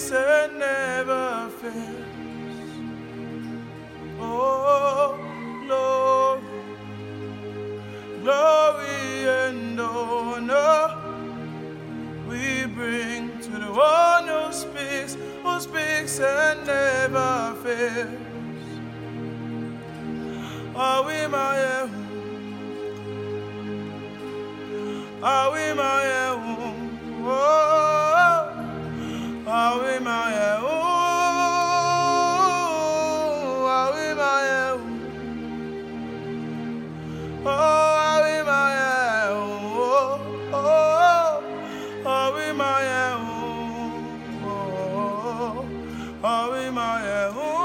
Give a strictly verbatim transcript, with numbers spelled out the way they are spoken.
speaks and never fails. Oh, Lord, glory and honor we bring to the one who speaks, who speaks and never fails. Are we my own? Are we my own? Oh, are we my own? Are we my own? Oh, are we my own? Oh, are we my own? Oh, are we my own?